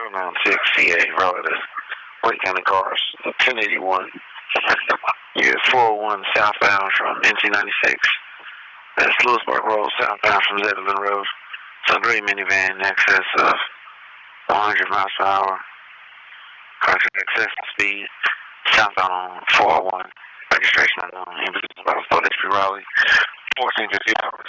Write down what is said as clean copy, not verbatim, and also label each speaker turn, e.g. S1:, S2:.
S1: 496 CA Road, Wake County Cars, 1081. You're 401 southbound from NC96. That's Lewisburg Road, southbound from Zebulon Road. It's a gray minivan in excess of 100 miles per hour. Car excess speed, southbound on 401. Registration unknown. Ambulance about HP Raleigh. 1450 hours.